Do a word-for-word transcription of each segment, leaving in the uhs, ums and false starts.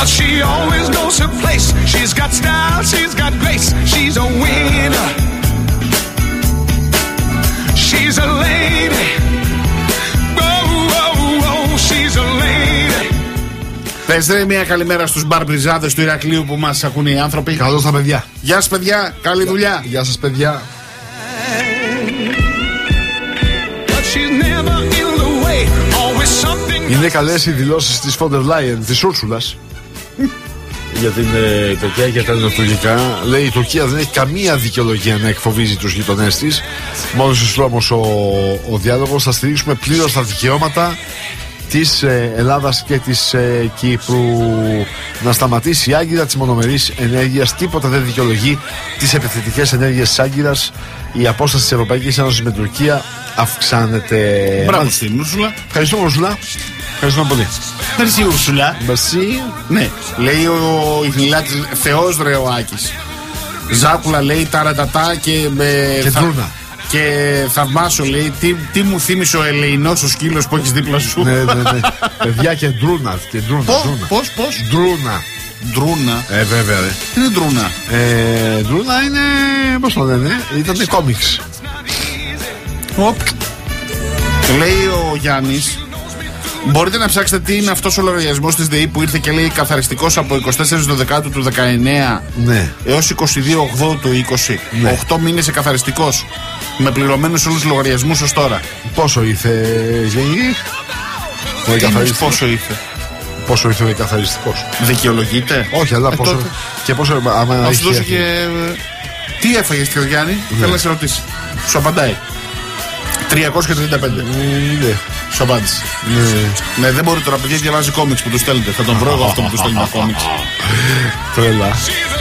But she always knows her place. She's got style, she's got grace. She's a winner. She's a lady. Oh, oh, oh, she's a lady. Πες μια καλημέρα στους μπαρμπριζάδες του Ηρακλείου που μας ακούνε οι άνθρωποι. Καλώς τα παιδιά. Γεια σας παιδιά, καλή δουλειά. Γεια σας παιδιά. Είναι καλές οι δηλώσεις της Φόντερ Λάιεν, της Ούρσουλας, για την ε, Τουρκία και τα νοτιουτουρκικά. Λέει η Τουρκία δεν έχει καμία δικαιολογία να εκφοβίζει τους γειτονές της. Μόλις στους όμως ο, ο διάλογος. Θα στηρίξουμε πλήρως τα δικαιώματα της ε, Ελλάδας και της ε, Κύπρου. Να σταματήσει η άγκυρα της μονομερής ενέργειας. Τίποτα δεν δικαιολογεί τις επιθετικές ενέργειες της άγκυρας. Η απόσταση της Ευρωπαϊκής Ένωσης με την Τουρκία αυξάνεται. Μπράβο στην Ούρσουλα. Ευχαριστούμε Ούρσουλα. Ευχαριστούμε πολύ. Merci Ούρσουλα. Merci. Ναι, λέει ο Ιχνηλάτης, Θεός ρε ο Άκης. Ζάκουλα λέει ταρατατά και με. Και θα... ντρούνα. Και θαυμάσω λέει τι, τι μου θύμισε ο ελεηνός ο σκύλος που έχεις δίπλα σου. Ναι, ναι, ναι. Παιδιά και ντρούνα. Και ντρούνα. Πώς, ντρούνα. πώς, πώς. Ντρούνα. Ντρούνα. Ε, βέβαια, ρε. Τι είναι ντρούνα? Ε, ντρούνα είναι. Πώς το λένε, ήταν κόμιξ. Οπ. Λέει ο Γιάννης, μπορείτε να ψάξετε τι είναι αυτός ο λογαριασμός της ΔΕΗ που ήρθε και λέει καθαριστικός από εικοστή τέταρτη Δεκάτου του δεκαεννέα Ναι. έως εικοστή δεύτερη Οκτώβρη του είκοσι. Ναι. οκτώ μήνες καθαριστικός. Με πληρωμένους όλους τους λογαριασμούς ως τώρα. Πόσο ήρθε, Γενική? Ο Τι εννοείς καθαριστικός. πόσο ήρθε? Πόσο ήρθε ο εκαθαριστικός? Δικαιολογείται? Όχι, αλλά Ε, πόσο. τότε. Και πόσο. Άμα Να σου έχει δώσω έρθει. και. Τι έφαγες κύριε Γιάννη? Θέλω να σε ρωτήσει. Σου απαντάει. τριακόσια τριάντα πέντε. Ε, ναι. Σου απάντησε. Ναι. Ναι, δεν μπορεί τώρα, παιδιά, διαβάζει κόμιξ που του στέλνετε. Θα τον βρω εγώ αυτό που του στέλνει τα κόμιξ. Τρέλα.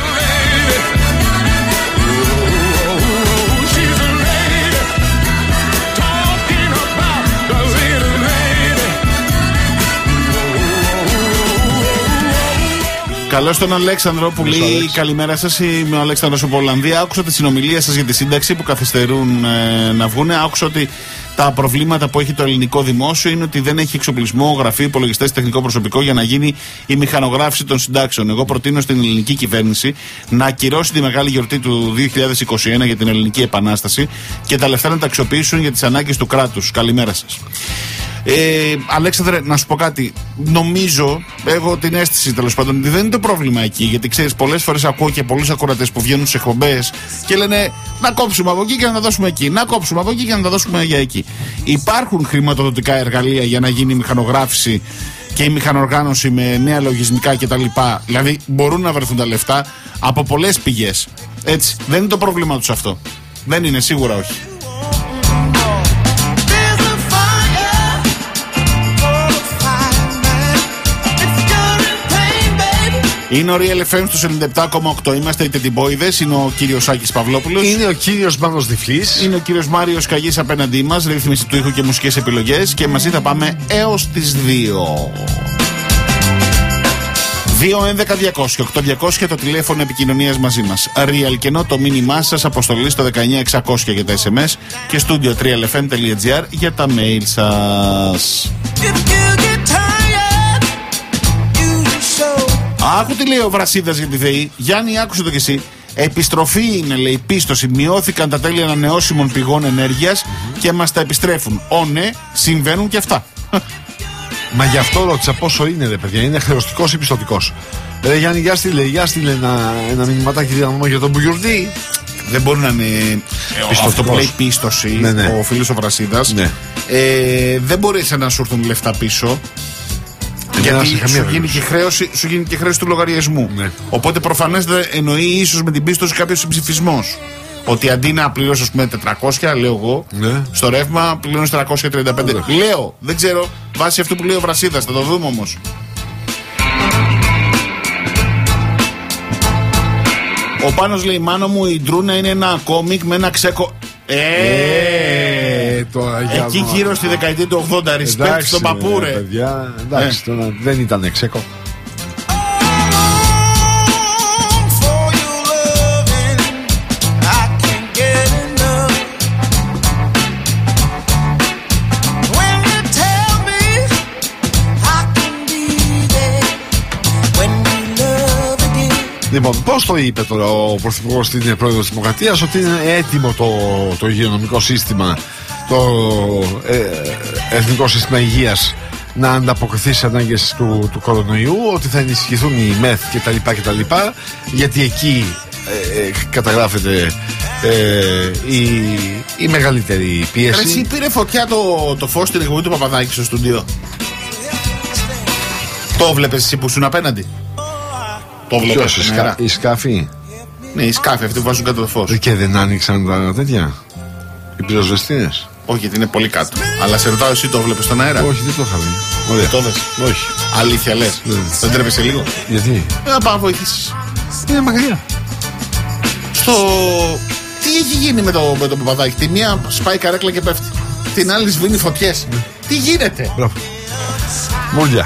Καλώς τον Αλέξανδρο που λέει καλημέρα σας. Είμαι ο Αλέξανδρος από Ολλανδία. Άκουσα τη συνομιλία σας για τη σύνταξη που καθυστερούν ε, να βγούνε. Άκουσα ότι τα προβλήματα που έχει το ελληνικό δημόσιο είναι ότι δεν έχει εξοπλισμό, γραφείο, υπολογιστές, τεχνικό προσωπικό για να γίνει η μηχανογράφηση των συντάξεων. Εγώ προτείνω στην ελληνική κυβέρνηση να ακυρώσει τη μεγάλη γιορτή του δύο χιλιάδες είκοσι ένα για την Ελληνική Επανάσταση και τα λεφτά να τα αξιοποιήσουν για τις ανάγκες του κράτους. Καλημέρα σας. Ε, Αλέξανδρε, να σου πω κάτι. Νομίζω, έχω την αίσθηση τέλος πάντων ότι δεν είναι το πρόβλημα εκεί. Γιατί ξέρεις, πολλές φορές ακούω και πολλούς ακροατές που βγαίνουν σε εκπομπές και λένε να κόψουμε από εκεί και να τα δώσουμε εκεί. Να κόψουμε από εκεί και να τα δώσουμε για εκεί. Υπάρχουν χρηματοδοτικά εργαλεία για να γίνει η μηχανογράφηση και η μηχανοργάνωση με νέα λογισμικά κτλ. Δηλαδή, μπορούν να βρεθούν τα λεφτά από πολλές πηγές. Έτσι. Δεν είναι το πρόβλημα τους αυτό. Δεν είναι, σίγουρα όχι. Είναι ο Real εφ εμ στο ενενήντα επτά κόμμα οκτώ. Είμαστε οι Τεντιμπόιδες. Είναι ο κύριος Άκης Παυλόπουλος. Είναι ο κύριος Μάνος Διφλής. Είναι ο κύριος Μάριος Καγής απέναντί μας. Ρύθμιση του ήχου και μουσικές επιλογές. Και μαζί θα πάμε έως τις δύο. δύο έντεκα διακόσια οκτώ διακόσια το τηλέφωνο επικοινωνίας μαζί μας. Real κενό το μήνυμά σας, αποστολή στο δεκαεννιά εξακόσια για τα ες εμ ες και studio τρία εφ εμ τελεία τζι άρ για τα mail σας. Άκου τι λέει ο Βρασίδας για τη ΔΕΗ. Γιάννη, άκουσε το κι εσύ. Επιστροφή είναι, λέει, πίστοση. Μειώθηκαν τα τέλη ανανεώσιμων πηγών ενέργειας mm-hmm. και μας τα επιστρέφουν. Ω ναι, συμβαίνουν και αυτά. Μα γι' αυτό ρώτησα πόσο είναι, ρε παιδιά. Είναι χρεωστικός ή πιστωτικός? Ρε Γιάννη, για στείλε, για στείλε ένα, ένα μηνυματάκι δυναμό για τον Μπουγιουρδί. Δεν μπορεί να είναι αυτό που λέει πίστοση, ναι, ναι. Ο φίλος ο Βρασίδας. Ναι. Ε, δεν μπορεί να σου έρθουν λεφτά πίσω. Γιατί σου γίνει, και χρέωση, σου γίνει και χρέωση του λογαριασμού. Ναι. Οπότε προφανώς εννοεί ίσως με την πίστοση κάποιος συμψηφισμός. Ότι αντί να πληρώσει, ας πούμε, τετρακόσια, λέω εγώ, ναι. στο ρεύμα πληρώνεις τριακόσια τριάντα πέντε. Ναι. Λέω, δεν ξέρω, βάσει αυτού που λέει ο Βρασίδας, θα το δούμε όμως. Ο Πάνος λέει, μάνο μου, η Ντρούνα είναι ένα κόμικ με ένα ξέκο. Ε, ε, τώρα, εκεί γύρω μα... στη δεκαετία του ογδόντα, respect στον παππού, ρε. Εντάξει, ε. τώρα δεν ήταν ξέκο. When Λοιπόν, πώς το είπε τώρα ο Πρωθυπουργός στην Πρόεδρο της Δημοκρατίας, ότι είναι έτοιμο το, το υγειονομικό σύστημα, το ε, Εθνικό Σύστημα Υγείας να ανταποκριθεί στις ανάγκες του, του κορονοϊού, ότι θα ενισχυθούν οι ΜΕΘ κτλ, κτλ, γιατί εκεί ε, ε, καταγράφεται ε, η, η μεγαλύτερη πίεση. Εσύ πήρε φωτιά το, το φως στην εκπομπή του Παπαδάκη στο στούντιο. Το βλέπεις εσύ που ήσουν απέναντι? Το βλέπεις? Ποιος, σκα, οι σκάφοι? Ναι, οι σκάφοι αυτοί που βάζουν κάτω το φως. Και δεν άνοιξαν τα τέτοια, οι πυροσβεστίες? Όχι, γιατί είναι πολύ κάτω. Αλλά σε ρωτάω, εσύ το βλέπεις στον αέρα? Όχι, δεν το είχα δει. Ωραία. Το δες? Όχι. Αλήθεια λες? Ναι. Δεν τρέπεσαι λίγο? Γιατί? Να πάω να βοηθήσεις. Είναι μακριά. Στο... Τι έχει γίνει με το, με το Παπαδάκη? Τη μία σπάει καρέκλα και πέφτει, την άλλη σβήνει φωτιές. Mm. Τι γίνεται? Μπράβο. Μούλια.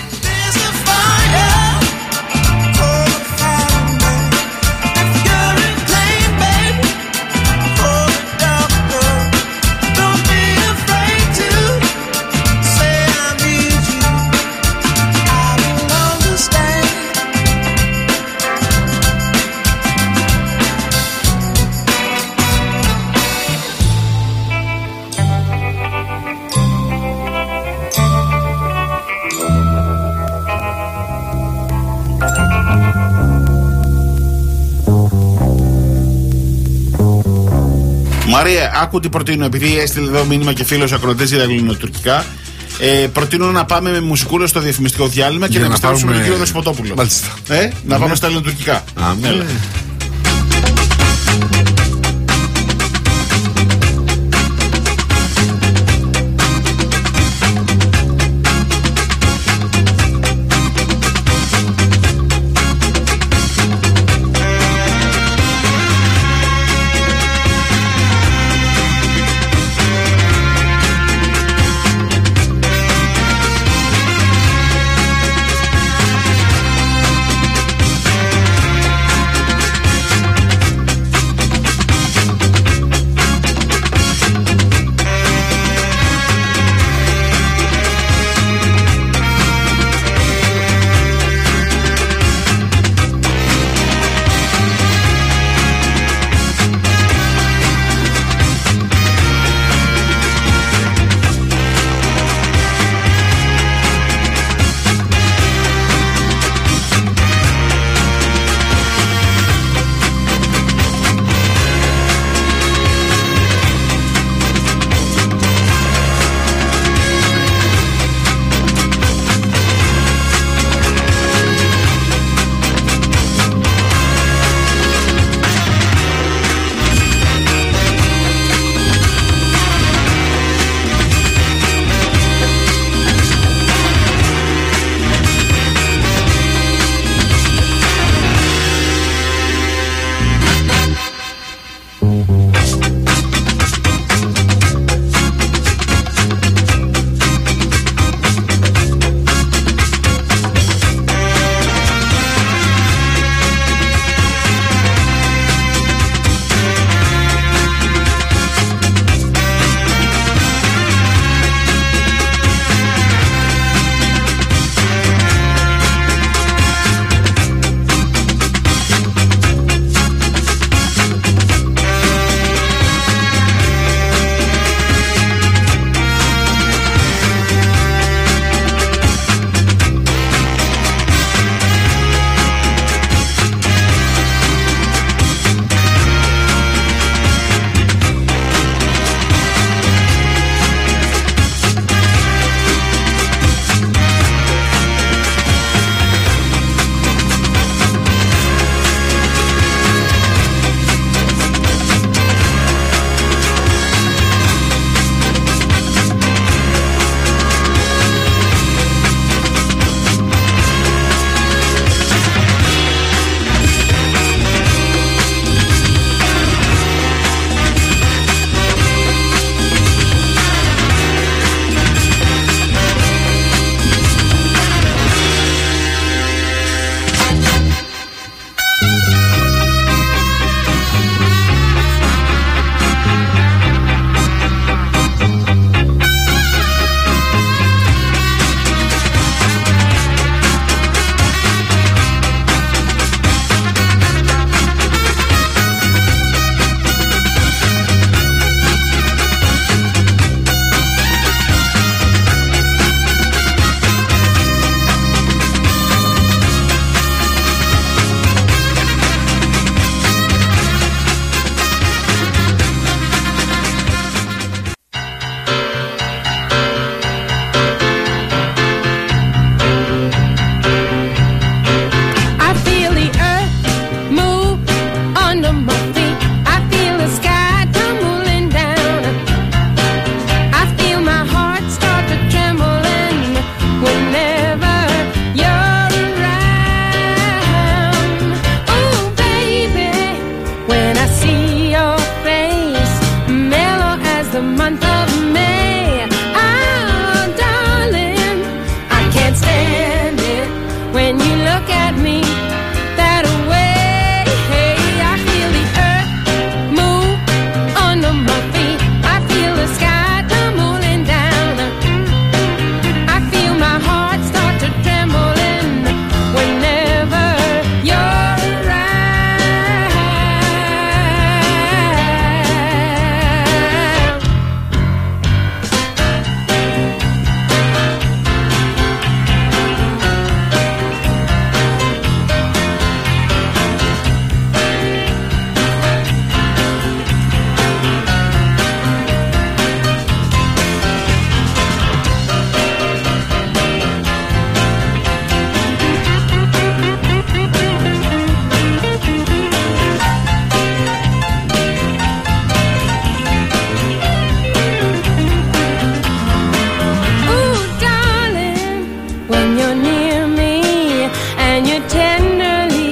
Μαρία, άκου τι προτείνω. Επειδή έστειλε εδώ μήνυμα και φίλος ακροατές για τα ελληνοτουρκικά, ε, προτείνω να πάμε με μουσικούλα στο διαφημιστικό διάλειμμα και για να επιστρέψουμε με τον κύριο Δεσποτόπουλο. Μάλιστα. Ε, να ναι. πάμε στα ελληνοτουρκικά. Αμέ.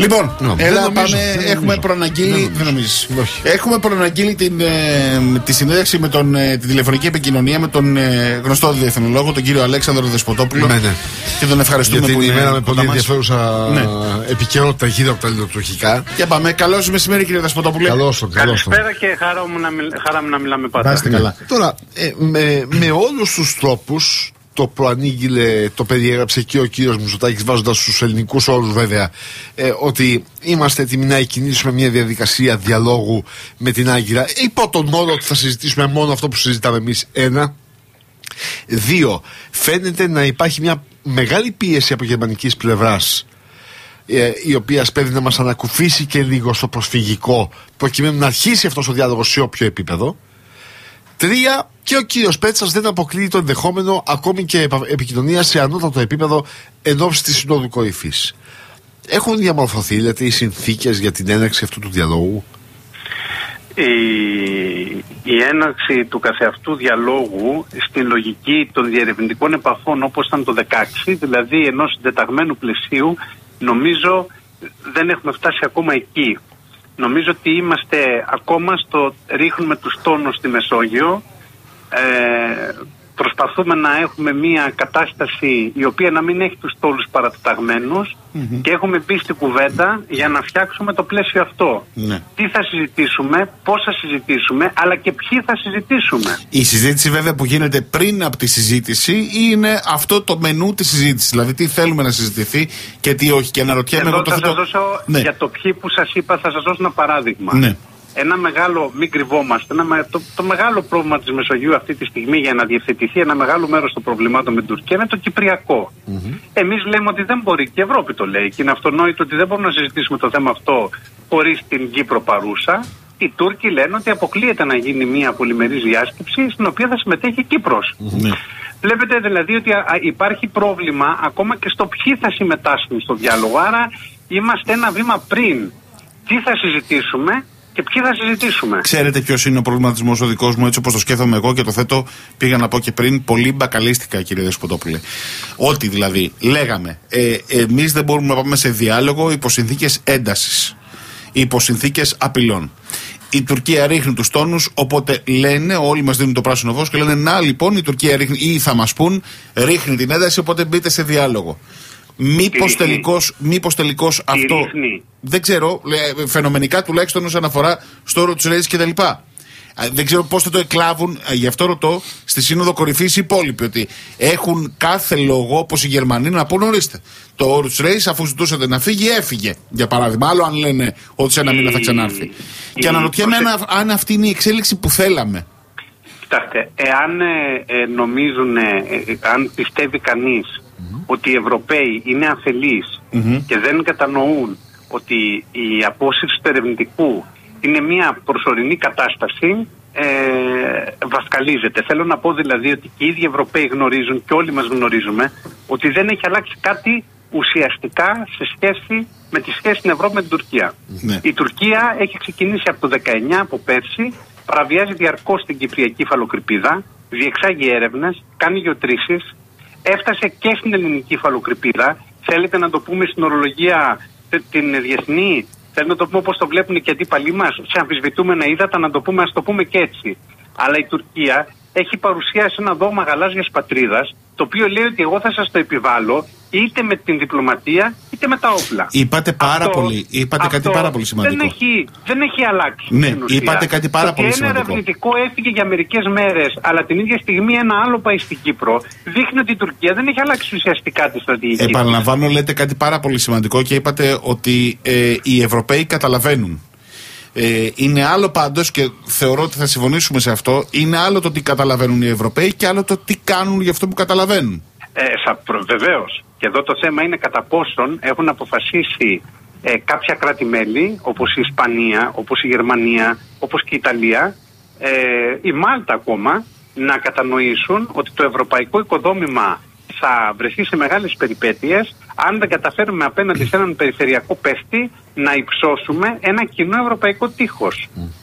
Λοιπόν, No, έλα δεν νομίζω, πάμε. δεν Έχουμε νομίζω. προαναγγείλει. Δεν νομίζεις. Έχουμε προαναγγείλει την, ε, τη συνέντευξη με τον, ε, την τηλεφωνική επικοινωνία με τον ε, γνωστό διεθνολόγο, τον κύριο Αλέξανδρο Δεσποτόπουλο. Ναι, ναι. Και τον ευχαριστούμε Γιατί που είναι είναι ημέρα με κοντά πολύ μας. ενδιαφέρουσα Ναι. επικαιρότητα γύρω από τα ελληνοτουρκικά. Και πάμε. Καλώς μεσημέρι, κύριε Δεσποτόπουλε. Καλώς τον, καλώς τον. Καλησπέρα και χαρά μου να, μιλ, χαρά μου να μιλάμε πάντα. Να είστε καλά. Τώρα, ε, με, με όλους τους τρόπους το προανήγγειλε, το περιέγραψε και ο κύριος Μητσοτάκης, βάζοντας στους ελληνικούς όρους βέβαια, ε, ότι είμαστε έτοιμοι να εκκινήσουμε μια διαδικασία διαλόγου με την Άγκυρα, υπό τον όρο ότι θα συζητήσουμε μόνο αυτό που συζητάμε εμείς. Ένα. Δύο, φαίνεται να υπάρχει μια μεγάλη πίεση από γερμανικής πλευράς, ε, η οποία σπέβδει να μας ανακουφίσει και λίγο στο προσφυγικό, προκειμένου να αρχίσει αυτός ο διάλογος σε όποιο επίπεδο. Τρία, και ο κύριος Πέτσας δεν αποκλείει το ενδεχόμενο ακόμη και επα- επικοινωνία σε ανώτατο επίπεδο εν ώψη της Συνόδου Κορυφής. Έχουν διαμορφωθεί, λέτε, οι συνθήκες για την έναρξη αυτού του διαλόγου? Η, η έναρξη του καθεαυτού διαλόγου στην λογική των διερευνητικών επαφών όπως ήταν το δεκαέξι, δηλαδή ενός συντεταγμένου πλαισίου, νομίζω δεν έχουμε φτάσει ακόμα εκεί. Νομίζω ότι είμαστε ακόμα στο ρίχνουμε τους τόνους στη Μεσόγειο, ε, προσπαθούμε να έχουμε μια κατάσταση η οποία να μην έχει τους τόλους παρατεταγμένους mm-hmm. και έχουμε μπει στην κουβέντα για να φτιάξουμε το πλαίσιο αυτό. Ναι. Τι θα συζητήσουμε, πώς θα συζητήσουμε, αλλά και ποιοι θα συζητήσουμε. Η συζήτηση βέβαια που γίνεται πριν από τη συζήτηση είναι αυτό το μενού της συζήτησης. Δηλαδή τι θέλουμε να συζητηθεί και τι όχι. Και αναρωτιέμαι εγώ το θα θέτω... σας δώσω, ναι. για το ποιοι που σας είπα θα σας δώσω ένα παράδειγμα. Ναι. Ένα μεγάλο, μην κρυβόμαστε, ένα, το, το μεγάλο πρόβλημα της Μεσογείου αυτή τη στιγμή για να διευθετηθεί ένα μεγάλο μέρος των προβλημάτων με την Τουρκία είναι το Κυπριακό. Mm-hmm. Εμείς λέμε ότι δεν μπορεί, και η Ευρώπη το λέει, και είναι αυτονόητο ότι δεν μπορούμε να συζητήσουμε το θέμα αυτό χωρίς την Κύπρο παρούσα. Οι Τούρκοι λένε ότι αποκλείεται να γίνει μια πολυμερής διάσκεψη στην οποία θα συμμετέχει η Κύπρος. Mm-hmm. Βλέπετε δηλαδή ότι α, α, υπάρχει πρόβλημα ακόμα και στο ποιοι θα συμμετάσχουν στο διάλογο. Άρα είμαστε ένα βήμα πριν. Τι θα συζητήσουμε και ποιοι θα συζητήσουμε. Ξέρετε ποιος είναι ο προβληματισμός ο δικός μου, έτσι όπως το σκέφτομαι εγώ και το θέτω, πήγα να πω και πριν, πολύ μπακαλίστικα, κύριε Δεσποτόπουλε. Ότι δηλαδή λέγαμε, ε, εμείς δεν μπορούμε να πάμε σε διάλογο υπό συνθήκες έντασης, υπό συνθήκες απειλών. Η Τουρκία ρίχνει τους τόνους, οπότε λένε, όλοι μας δίνουν το πράσινο φως και λένε να λοιπόν η Τουρκία ρίχνει, ή θα μας πούν, ρίχνει την ένταση, οπότε μπείτε σε διάλογο. Μήπως τελικώς, μήπως τελικώς αυτό. Ρίχνει. Δεν ξέρω, φαινομενικά τουλάχιστον όσον αφορά στο όρο του Ρέις και τα λοιπά. Δεν ξέρω πώς θα το εκλάβουν, γι' αυτό ρωτώ, στη Σύνοδο Κορυφής οι υπόλοιποι, ότι έχουν κάθε λόγο, όπως οι Γερμανοί, να πούν ορίστε. Το όρο του Ρέις, αφού ζητούσατε να φύγει, έφυγε. Για παράδειγμα, άλλο αν λένε ότι σε ένα μήνα θα ξανάρθει. Η... Και αναρωτιέμαι αν, αν αυτή είναι η εξέλιξη που θέλαμε. Κοιτάξτε, εάν ε, ε, νομίζουν, ε, ε, αν πιστεύει κανείς mm-hmm. ότι οι Ευρωπαίοι είναι αφελείς mm-hmm. και δεν κατανοούν ότι η απόσυρση του ερευνητικού είναι μια προσωρινή κατάσταση, ε, βασκαλίζεται. Θέλω να πω δηλαδή ότι και οι ίδιοι Ευρωπαίοι γνωρίζουν και όλοι μας γνωρίζουμε ότι δεν έχει αλλάξει κάτι ουσιαστικά σε σχέση με τη σχέση στην Ευρώπη με την Τουρκία. Mm-hmm. Η Τουρκία έχει ξεκινήσει από το δεκαεννιά, από πέρσι, παραβιάζει διαρκώς την Κυπριακή υφαλοκρηπίδα, διεξάγει έρευνες, κάνει γεωτρήσεις, έφτασε και στην ελληνική υφαλοκρηπίδα. Θέλετε να το πούμε στην ορολογία την διεθνή, θέλετε να το πούμε όπως το βλέπουν και οι αντίπαλοι μας, σε αμφισβητούμενα ύδατα, να το πούμε, ας το πούμε και έτσι. Αλλά η Τουρκία έχει παρουσιάσει ένα δόγμα γαλάζιας πατρίδας, το οποίο λέει ότι εγώ θα σας το επιβάλλω είτε με την διπλωματία είτε με τα όπλα. Είπατε πάρα αυτό, πολύ, είπατε αυτό κάτι πάρα πολύ σημαντικό. Δεν έχει, δεν έχει αλλάξει. Ναι, είπατε κάτι πάρα το πολύ σημαντικό. Ένα ερευνητικό έφυγε για μερικές μέρες, αλλά την ίδια στιγμή ένα άλλο πάει στην Κύπρο. Δείχνει ότι η Τουρκία δεν έχει αλλάξει ουσιαστικά τη στρατηγική. Επαναλαμβάνω, λέτε κάτι πάρα πολύ σημαντικό και είπατε ότι ε, οι Ευρωπαίοι καταλαβαίνουν. Ε, είναι άλλο πάντως, και θεωρώ ότι θα συμφωνήσουμε σε αυτό, είναι άλλο το τι καταλαβαίνουν οι Ευρωπαίοι και άλλο το τι κάνουν για αυτό που καταλαβαίνουν. Ε, Βεβαίως. Και εδώ το θέμα είναι κατά πόσον έχουν αποφασίσει ε, κάποια κράτη-μέλη, όπως η Ισπανία, όπως η Γερμανία, όπως και η Ιταλία, ε, η Μάλτα ακόμα, να κατανοήσουν ότι το ευρωπαϊκό οικοδόμημα θα βρεθεί σε μεγάλες περιπέτειες αν δεν καταφέρουμε απέναντι σε έναν περιφερειακό παίχτη να υψώσουμε ένα κοινό ευρωπαϊκό τείχος. Mm.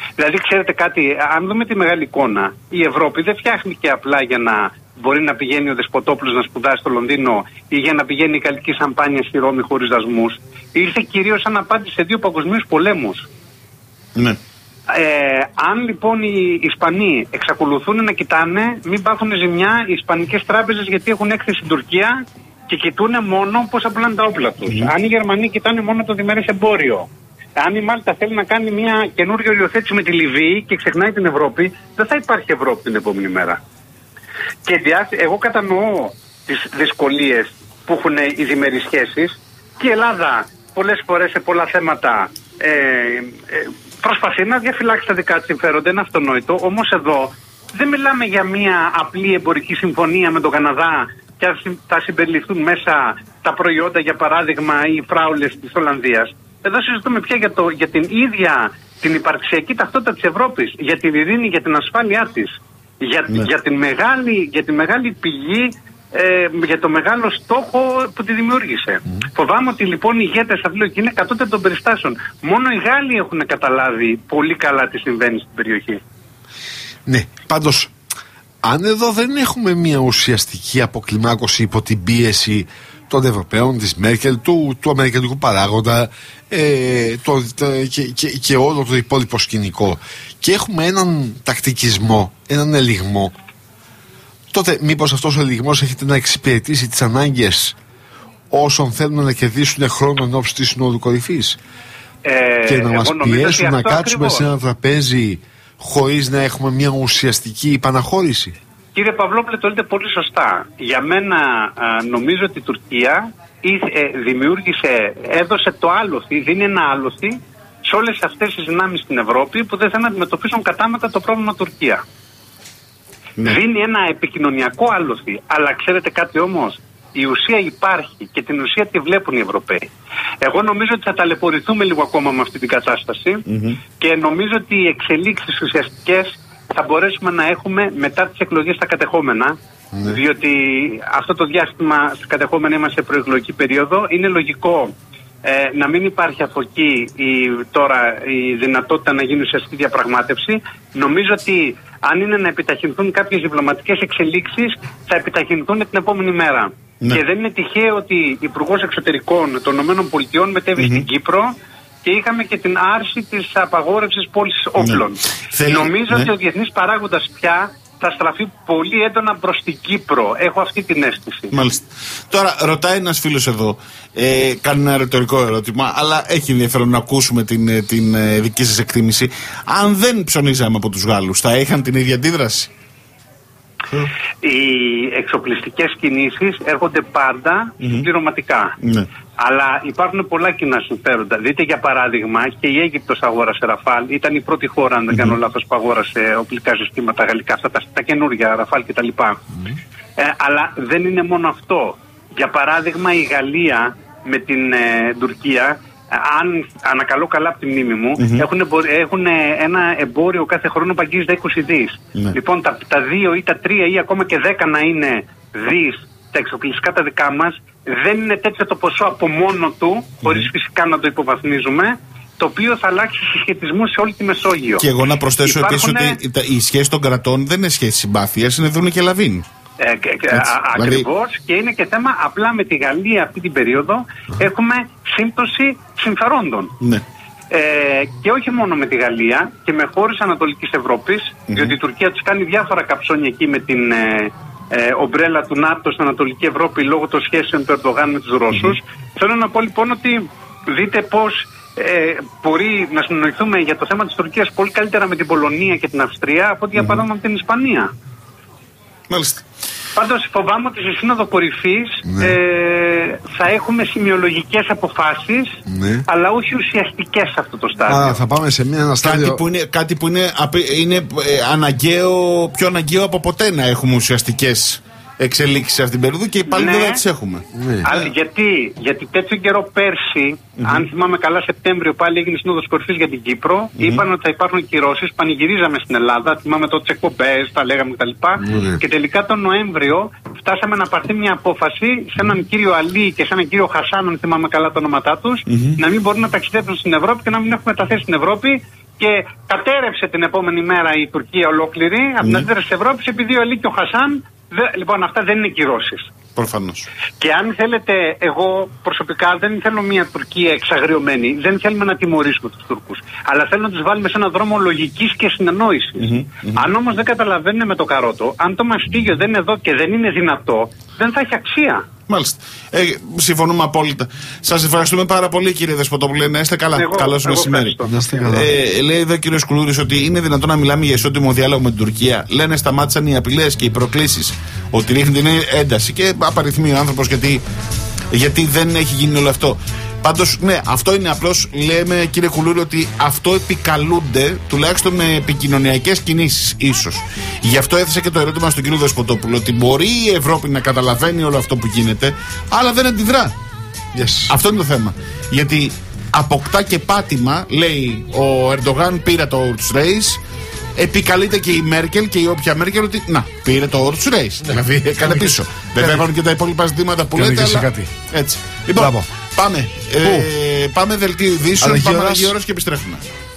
Δηλαδή, ξέρετε κάτι, αν δούμε τη μεγάλη εικόνα, η Ευρώπη δεν φτιάχνηκε απλά για να μπορεί να πηγαίνει ο Δεσποτόπουλος να σπουδάσει στο Λονδίνο ή για να πηγαίνει η Γαλλική Σαμπάνια στη Ρώμη χωρίς δασμούς. Ήρθε κυρίως σαν απάντηση σε δύο παγκοσμίους πολέμους. Ναι. Ε, αν λοιπόν οι Ισπανοί εξακολουθούν να κοιτάνε, μην πάθουν ζημιά οι ισπανικές τράπεζες, γιατί έχουν έκθεση στην Τουρκία και κοιτούν μόνο πώς θα πουλάνε τα όπλα τους. Mm. Αν οι Γερμανοί κοιτάνε μόνο το διμερές εμπόριο, αν η Μάλτα θέλει να κάνει μια καινούργια οριοθέτηση με τη Λιβύη και ξεχνάει την Ευρώπη, δεν θα υπάρχει Ευρώπη την επόμενη μέρα. Και εγώ κατανοώ τις δυσκολίες που έχουν οι διμερείς σχέσεις και η Ελλάδα πολλές φορές σε πολλά θέματα ε, ε, προσπαθεί να διαφυλάξει τα δικά της συμφέροντα, είναι αυτονόητο. Όμως εδώ δεν μιλάμε για μια απλή εμπορική συμφωνία με τον Καναδά και θα συμπεριληφθούν μέσα τα προϊόντα, για παράδειγμα, οι φράουλες της Ολλανδίας. Εδώ συζητούμε πια για, το, για την ίδια την υπαρξιακή ταυτότητα της Ευρώπης, για την ειρήνη, για την ασφάλειά της, για, ναι. για, την, μεγάλη, για τη μεγάλη πηγή, ε, για το μεγάλο στόχο που τη δημιούργησε. Mm. Φοβάμαι ότι λοιπόν οι ηγέτες θα και είναι κατώτεροι των περιστάσεων. Μόνο οι Γάλλοι έχουν καταλάβει πολύ καλά τι συμβαίνει στην περιοχή. Ναι, πάντως, αν εδώ δεν έχουμε μια ουσιαστική αποκλιμάκωση υπό την πίεση των Ευρωπαίων, της Μέρκελ, του, του αμερικανικού παράγοντα ε, το, το, και, και, και όλο το υπόλοιπο σκηνικό, και έχουμε έναν τακτικισμό, έναν ελιγμό, τότε μήπως αυτός ο ελιγμός έχετε να εξυπηρετήσει τις ανάγκες όσων θέλουν να κερδίσουν χρόνο εν ώψη της Συνόδου Κορυφής ε, και να μας πιέσουν να κάτσουμε ακριβώς σε ένα τραπέζι χωρίς να έχουμε μια ουσιαστική επαναχώρηση? Κύριε Παυλόπουλε, το λέτε πολύ σωστά. Για μένα α, νομίζω ότι η Τουρκία ε, δημιούργησε, έδωσε το άλοθη, δίνει ένα άλοθη σε όλες αυτές τις δυνάμεις στην Ευρώπη που δεν θέλουν να αντιμετωπίσουν κατάμετα το πρόβλημα Τουρκία. Ναι. Δίνει ένα επικοινωνιακό άλοθη. Αλλά ξέρετε κάτι όμως, η ουσία υπάρχει και την ουσία τη βλέπουν οι Ευρωπαίοι. Εγώ νομίζω ότι θα ταλαιπωρηθούμε λίγο ακόμα με αυτή την κατάσταση mm-hmm. και νομίζω ότι οι εξελίξεις ουσιαστικές θα μπορέσουμε να έχουμε μετά τις εκλογές στα κατεχόμενα, ναι. διότι αυτό το διάστημα στα κατεχόμενα είμαστε σε προεκλογική περίοδο. Είναι λογικό ε, να μην υπάρχει από εκεί η, τώρα η δυνατότητα να γίνει ουσιαστική διαπραγμάτευση. Νομίζω ότι αν είναι να επιταχυνθούν κάποιες διπλωματικές εξελίξεις, θα επιταχυνθούν την επόμενη μέρα. Ναι. Και δεν είναι τυχαίο ότι Υπουργός Εξωτερικών των ΗΠΑ μετέβη mm-hmm. στην Κύπρο και είχαμε και την άρση της απαγόρευσης πώλησης όπλων. Ναι. Νομίζω ναι. ότι ο διεθνής παράγοντας πια θα στραφεί πολύ έντονα προς την Κύπρο. Έχω αυτή την αίσθηση. Μάλιστα. Τώρα ρωτάει ένας φίλος εδώ, ε, κάνει ένα ρητορικό ερώτημα, αλλά έχει ενδιαφέρον να ακούσουμε την, την, την δική σας εκτίμηση. Αν δεν ψωνίζαμε από τους Γάλλους, θα είχαν την ίδια αντίδραση? Οι εξοπλιστικές κινήσεις έρχονται πάντα mm-hmm. συμπληρωματικά. Mm-hmm. Αλλά υπάρχουν πολλά κοινά συμφέροντα. Δείτε για παράδειγμα, και η Αίγυπτος αγόρασε Ραφάλ. Ήταν η πρώτη χώρα, αν δεν mm-hmm. κάνω λάθος, που αγόρασε οπλικά συστήματα γαλλικά, αυτά τα, τα καινούργια Ραφάλ κτλ. Mm-hmm. Ε, αλλά δεν είναι μόνο αυτό. Για παράδειγμα, η Γαλλία με την ε, Τουρκία, αν ανακαλώ καλά από τη μνήμη μου, mm-hmm. έχουν, έχουν ένα εμπόριο κάθε χρόνο που αγγίζει τα είκοσι δις. Mm-hmm. Λοιπόν, τα, τα δύο ή τα τρία ή ακόμα και δέκα να είναι δις, τα εξοπλιστικά τα δικά μας, δεν είναι τέτοιο το ποσό από μόνο του, mm-hmm. χωρίς φυσικά να το υποβαθμίζουμε, το οποίο θα αλλάξει συσχετισμού σε όλη τη Μεσόγειο. Και εγώ να προσθέσω Υπάρχουν... επίσης ότι η σχέση των κρατών δεν είναι σχέση συμπάθειας, είναι Δούνε και Λαβίν. Ε, Ακριβώς, δηλαδή... και είναι και θέμα απλά με τη Γαλλία αυτή την περίοδο uh-huh. έχουμε σύμπτωση συμφερόντων. Ναι. Ε, και όχι μόνο με τη Γαλλία και με χώρες Ανατολικής Ευρώπης, mm-hmm. διότι η Τουρκία τους κάνει διάφορα καψόνια εκεί με την ε, ε, ομπρέλα του ΝΑΤΟ στην Ανατολική Ευρώπη λόγω των σχέσεων του Ερντογάν με τους Ρώσους. Mm-hmm. Θέλω να πω λοιπόν ότι δείτε πώς ε, μπορεί να συνοηθούμε για το θέμα της Τουρκίας πολύ καλύτερα με την Πολωνία και την Αυστρία από ότι για παράδειγμα με την Ισπανία. Μάλιστα. Πάντως φοβάμαι ότι στη Σύνοδο Κορυφής ναι. ε, θα έχουμε σημειολογικές αποφάσεις, ναι. αλλά όχι ουσιαστικές σε αυτό το στάδιο. Α, θα πάμε σε μια στάδιο... Κάτι που είναι, κάτι που είναι, είναι ε, αναγκαίο, πιο αναγκαίο από ποτέ να έχουμε ουσιαστικές εξελίξεις σε αυτήν την περίοδο, και πάλι ναι. δεν τις έχουμε. Ναι. Αλλά γιατί, γιατί τέτοιο καιρό πέρσι, mm-hmm. αν θυμάμαι καλά, Σεπτέμβριο πάλι έγινε Σύνοδος Κορυφής για την Κύπρο. Mm-hmm. Είπαν ότι θα υπάρχουν κυρώσεις, πανηγυρίζαμε στην Ελλάδα. Θυμάμαι τότε τις εκπομπές, τα λέγαμε κτλ. Mm-hmm. Και τελικά τον Νοέμβριο φτάσαμε να πάρθει μια απόφαση σε έναν κύριο Αλή και σε έναν κύριο Χασάν, αν θυμάμαι καλά τα ονόματά τους, mm-hmm. να μην μπορούν να ταξιδέψουν στην Ευρώπη και να μην έχουν μεταθέσει στην Ευρώπη. και κατέρευσε την επόμενη μέρα η Τουρκία ολόκληρη από την αντίδραση της Ευρώπης επειδή ο Αλή και ο Χασάν. Δε, λοιπόν, αυτά δεν είναι κυρώσεις. Προφανώς. Και αν θέλετε, εγώ προσωπικά δεν θέλω μια Τουρκία εξαγριωμένη. Δεν θέλουμε να τιμωρήσουμε τους Τούρκους. Αλλά θέλω να τους βάλουμε σε έναν δρόμο λογικής και συνεννόησης. Mm-hmm, mm-hmm. Αν όμως δεν καταλαβαίνουν με το καρότο, αν το μαστίγιο δεν είναι εδώ και δεν είναι δυνατό, δεν θα έχει αξία. Μάλιστα. Ε, συμφωνούμε απόλυτα. Σας ευχαριστούμε πάρα πολύ, κύριε Δεσποτόπουλε. Να είστε καλά. Καλώς μεσημέρι. Ε, λέει εδώ ο κύριος Κουλούρης ότι είναι δυνατόν να μιλάμε για ισότιμο διάλογο με την Τουρκία. Λένε σταμάτησαν οι απειλές και οι προκλήσεις. Ότι ρίχνει την ένταση και απαριθμεί ο άνθρωπος γιατί, γιατί δεν έχει γίνει όλο αυτό. Πάντως, ναι, αυτό είναι απλώς, λέμε κύριε Κουλούρη, ότι αυτό επικαλούνται τουλάχιστον με επικοινωνιακές κινήσεις, ίσως. Γι' αυτό έθεσα και το ερώτημα στον κύριο Δεσποτόπουλο, ότι μπορεί η Ευρώπη να καταλαβαίνει όλο αυτό που γίνεται, αλλά δεν αντιδρά. Yes. Αυτό είναι το θέμα. Γιατί αποκτά και πάτημα, λέει ο Ερντογάν, πήρα το Horse Race. Επικαλείται και η Μέρκελ και η όποια Μέρκελ ότι να, πήρε το Horse Race. Δηλαδή έκανε πίσω. Βέβαια υπάρχουν και τα υπόλοιπα ζητήματα που λέτε. Αλλά... κάτι. Έτσι. Λοιπόν, πάμε. Ε, πάμε δελτίο ειδήσεων. Πάμε Αγία Ώρας και επιστρέφουμε.